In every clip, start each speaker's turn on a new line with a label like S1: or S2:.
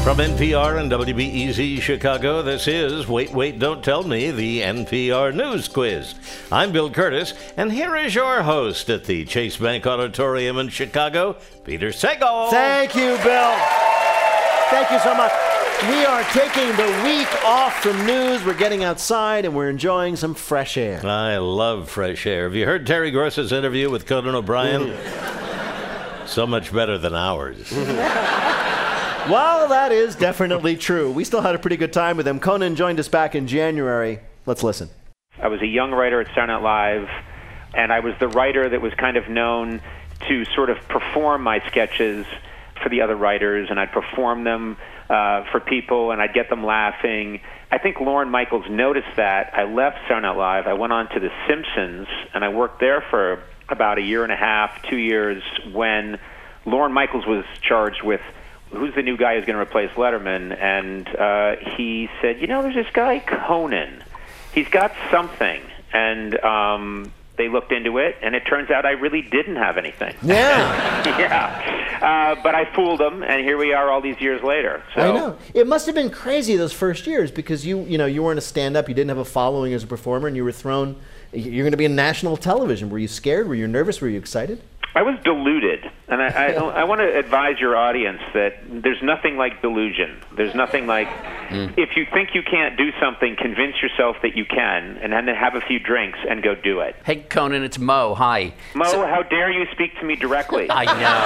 S1: From NPR and WBEZ Chicago, this is Wait, Wait, Don't Tell Me, the NPR News Quiz. I'm Bill Curtis, and here is your host at the Chase Bank Auditorium in Chicago, Peter Sagal.
S2: Thank you, Bill. Thank you so much. We are taking the week off from news. We're getting outside, and we're enjoying some fresh air.
S1: I love fresh air. Have you heard Terry Gross's interview with Conan O'Brien? So much better than ours.
S2: Well, that is definitely true. We still had a pretty good time with him. Conan joined us back in January. Let's listen.
S3: I was a young writer at Saturday Night Live, and I was the writer that was kind of known to sort of perform my sketches for the other writers, and I'd perform them for people, and I'd get them laughing. I think Lorne Michaels noticed that. I left Saturday Night Live. I went on to The Simpsons, and I worked there for about a year and a half, 2 years, when Lorne Michaels was charged with who's the new guy who's going to replace Letterman, and he said, you know, there's this guy, Conan. He's got something, and they looked into it, and it turns out I really didn't have anything.
S2: Yeah.
S3: Yeah. But I fooled them, and here we are all these years later. So.
S2: I know. It must have been crazy those first years because you weren't a stand-up, you didn't have a following as a performer, and you were thrown, you're going to be on national television. Were you scared? Were you nervous? Were you excited?
S3: I was deluded, and I want to advise your audience that there's nothing like delusion. There's nothing like if you think you can't do something, convince yourself that you can, and then have a few drinks and go do it.
S4: Hey, Conan, it's Mo. Hi.
S3: Mo, how dare you speak to me directly?
S4: I know.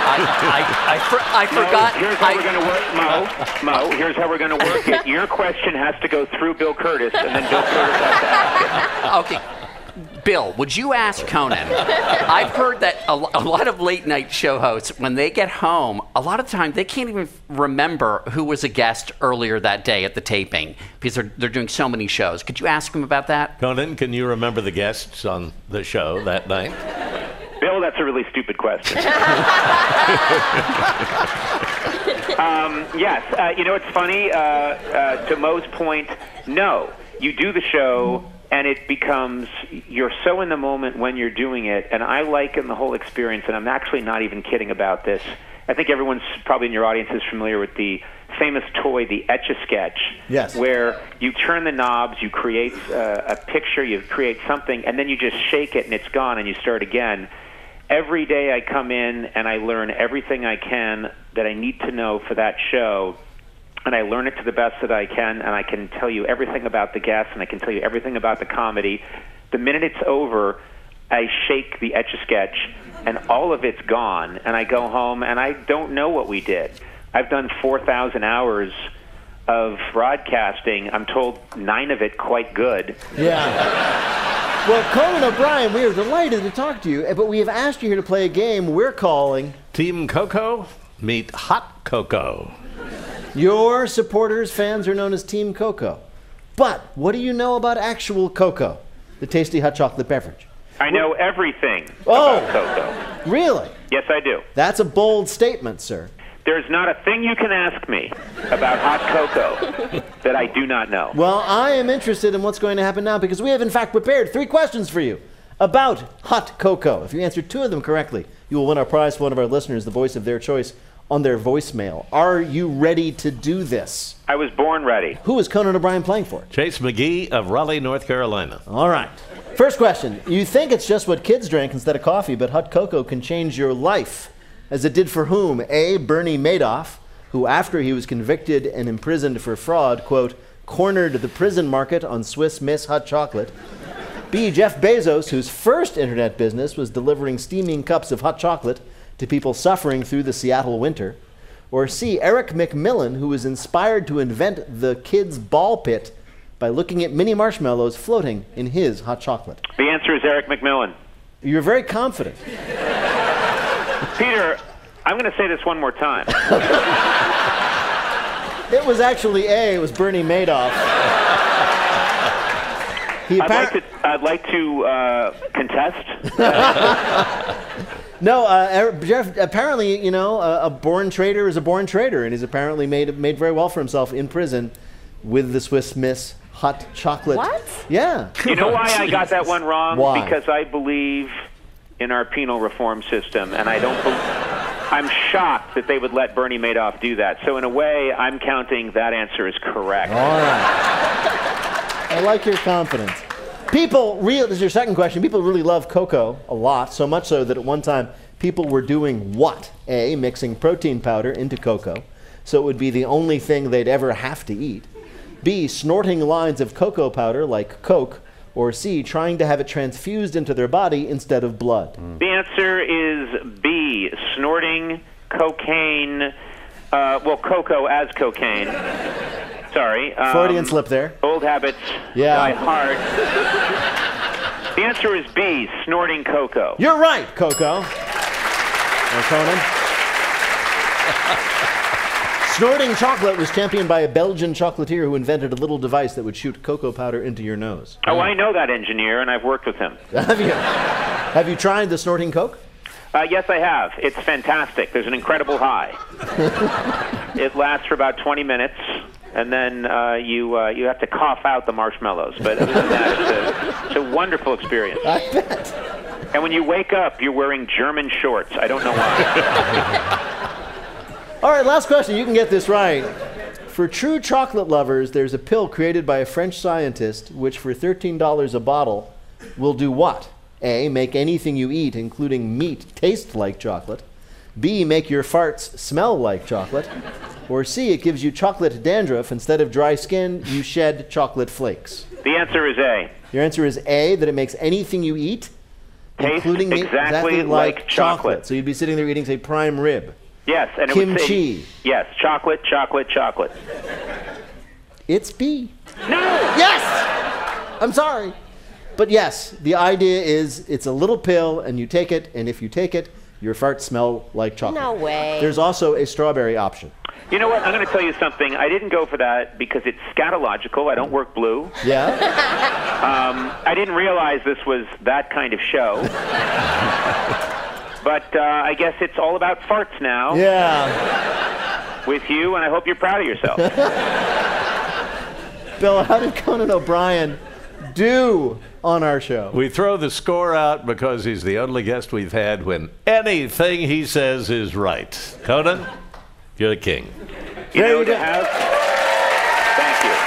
S4: I forgot.
S3: Here's how we're going to work, Mo, here's how we're going to work it. Your question has to go through Bill Curtis, and then Bill Curtis has to ask it.
S4: Okay. Bill, would you ask Conan? I've heard that a lot of late-night show hosts, when they get home, a lot of the time they can't even remember who was a guest earlier that day at the taping because they're doing so many shows. Could you ask them about that?
S1: Conan, can you remember the guests on the show that night?
S3: Bill, that's a really stupid question. Yes. You know, it's funny. To Mo's point, no. You do the show, and it becomes, you're so in the moment when you're doing it, and I liken the whole experience, and I'm actually not even kidding about this. I think everyone's probably in your audience is familiar with the famous toy, the Etch-a-Sketch,
S2: yes,
S3: where you turn the knobs, you create a picture, you create something, and then you just shake it, and it's gone, and you start again. Every day I come in, and I learn everything I can that I need to know for that show, and I learn it to the best that I can, and I can tell you everything about the guests, and I can tell you everything about the comedy. The minute it's over, I shake the Etch-a-Sketch, and all of it's gone, and I go home, and I don't know what we did. I've done 4,000 hours of broadcasting. I'm told 9 of it quite good.
S2: Yeah. Well, Conan O'Brien, we are delighted to talk to you, but we have asked you here to play a game we're calling
S1: Team Coco meet Hot Cocoa.
S2: Your supporters, fans, are known as Team Coco. But what do you know about actual cocoa, the tasty hot chocolate beverage?
S3: I know everything about cocoa.
S2: Really?
S3: Yes, I do.
S2: That's a bold statement, sir.
S3: There's not a thing you can ask me about hot cocoa that I do not know.
S2: Well, I am interested in what's going to happen now because we have, in fact, prepared 3 questions for you about hot cocoa. If you answer 2 of them correctly, you will win our prize for one of our listeners, the voice of their choice, on their voicemail. Are you ready to do this?
S3: I was born ready.
S2: Who is Conan O'Brien playing for?
S1: Chase McGee of Raleigh, North Carolina.
S2: All right. First question. You think it's just what kids drink instead of coffee, but hot cocoa can change your life. As it did for whom? A, Bernie Madoff, who after he was convicted and imprisoned for fraud, quote, cornered the prison market on Swiss Miss hot chocolate. B, Jeff Bezos, whose first internet business was delivering steaming cups of hot chocolate to people suffering through the Seattle winter. Or C, Eric McMillan, who was inspired to invent the kids' ball pit by looking at mini marshmallows floating in his hot chocolate.
S3: The answer is Eric McMillan.
S2: You're very confident.
S3: Peter, I'm going to say this one more time.
S2: It was actually A, it was Bernie Madoff.
S3: I'd like to contest.
S2: No, Jeff, apparently, a born traitor is a born traitor, and he's apparently made very well for himself in prison with the Swiss Miss hot chocolate.
S5: What?
S2: Yeah.
S3: You know why I got that one wrong?
S2: Why?
S3: Because I believe in our penal reform system, and I I'm shocked that they would let Bernie Madoff do that. So in a way, I'm counting that answer is correct.
S2: All right. I like your confidence. This is your second question. People really love cocoa a lot, so much so that at one time people were doing what? A, mixing protein powder into cocoa, so it would be the only thing they'd ever have to eat. B, snorting lines of cocoa powder like Coke. Or C, trying to have it transfused into their body instead of blood.
S3: The answer is B, snorting cocaine, cocoa as cocaine. Sorry.
S2: Freudian slip there.
S3: Old habits die hard. The answer is B, snorting cocoa.
S2: You're right, Coco. Or Conan. Snorting chocolate was championed by a Belgian chocolatier who invented a little device that would shoot cocoa powder into your nose.
S3: Oh, I know that engineer, and I've worked with him.
S2: Have you tried the snorting Coke?
S3: Yes, I have. It's fantastic. There's an incredible high. It lasts for about 20 minutes, and then you have to cough out the marshmallows. But other than that, it's a wonderful experience.
S2: I bet.
S3: And when you wake up, you're wearing German shorts. I don't know why.
S2: All right, last question. You can get this right. For true chocolate lovers, there's a pill created by a French scientist which, for $13 a bottle, will do what? A, make anything you eat, including meat, taste like chocolate. B, make your farts smell like chocolate. Or C, it gives you chocolate dandruff. Instead of dry skin, you shed chocolate flakes.
S3: The answer is A.
S2: Your answer is A, that it makes anything you eat, including meat, exactly like chocolate. So you'd be sitting there eating, say, prime rib.
S3: Yes, and it
S2: kimchi.
S3: would say, yes, chocolate, chocolate, chocolate.
S2: It's B.
S3: No!
S2: Yes! I'm sorry. But yes, the idea is it's a little pill, and you take it, and if you take it, your farts smell like chocolate.
S5: No way.
S2: There's also a strawberry option.
S3: You know what? I'm going to tell you something. I didn't go for that because it's scatological. I don't work blue.
S2: Yeah?
S3: I didn't realize this was that kind of show. But I guess it's all about farts now.
S2: Yeah.
S3: With you, and I hope you're proud of yourself.
S2: Bill, how did Conan O'Brien do on our show?
S1: We throw the score out because he's the only guest we've had when anything he says is right. Conan, you're the king.
S3: You know, to have... Thank you.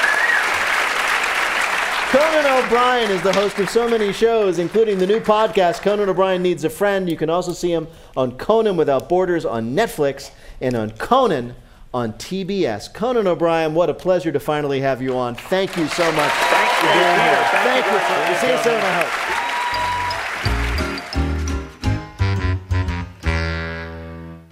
S2: Conan O'Brien is the host of so many shows, including the new podcast, Conan O'Brien Needs a Friend. You can also see him on Conan Without Borders on Netflix and on Conan on TBS. Conan O'Brien, what a pleasure to finally have you on. Thank you so much.
S3: Thank you.
S2: For being here.
S3: Thank you.
S2: We'll see you soon, I hope.